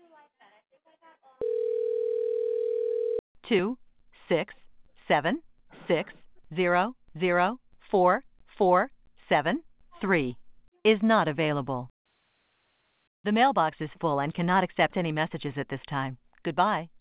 267600447 is not available. The mailbox is full and cannot accept any messages at this time. Goodbye.